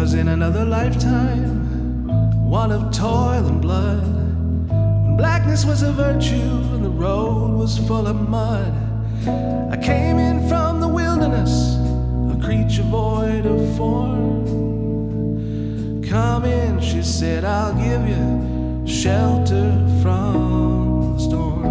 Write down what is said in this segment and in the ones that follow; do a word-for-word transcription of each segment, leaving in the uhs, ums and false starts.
was in another lifetime, one of toil and blood, when blackness was a virtue and the road was full of mud. I came in from the wilderness, a creature void of form. Come in, she said, I'll give you shelter from the storm.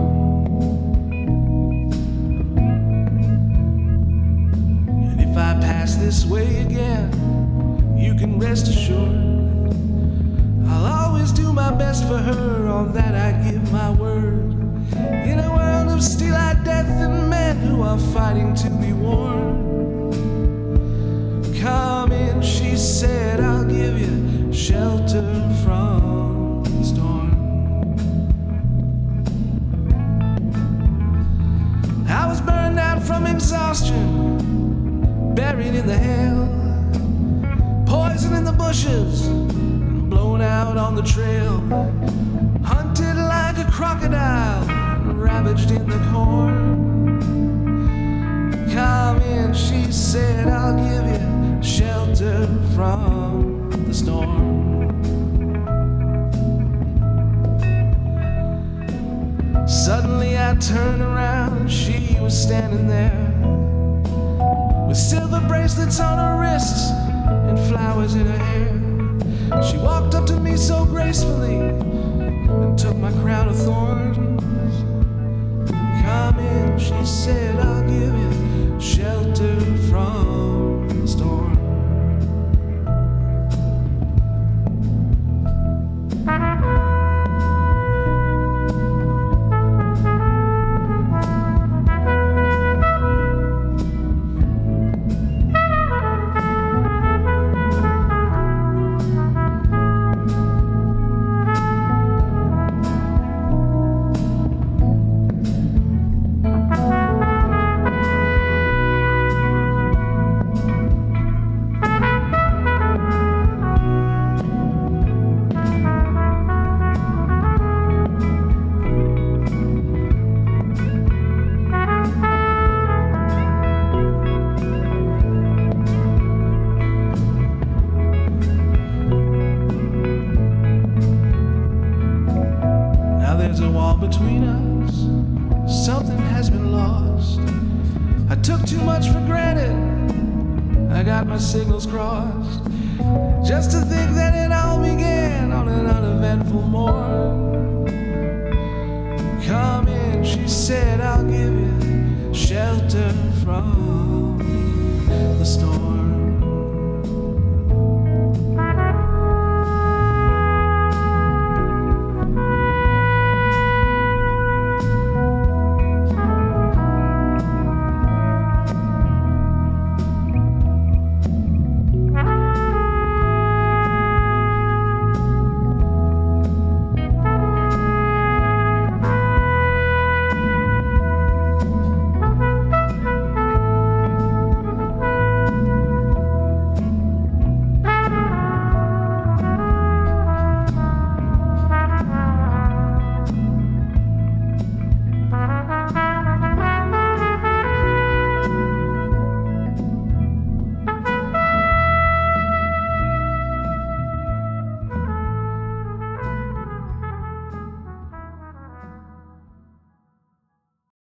And if I pass this way again, you can rest assured I'll always do my best for her, on that I give my word. In a world of steel-eyed death and men who are fighting to be warned. Come in, she said, I'll give you shelter from the storm. I was burned out from exhaustion, buried in the hail, poison in the bushes, and blown out on the trail, hunted like a crocodile, ravaged in the corn. Come in, she said, I'll give you shelter from the storm. Suddenly I turned around, she was standing there, with silver bracelets on her wrists and flowers in her hair. She walked up to me so gracefully and took my crown of thorns. Come in, she said, I'll give you shelter from the storm. There's a wall between us, something has been lost. I took too much for granted, I got my signals crossed, just to think that it all began on an uneventful morn. Come in, she said, I'll give you shelter from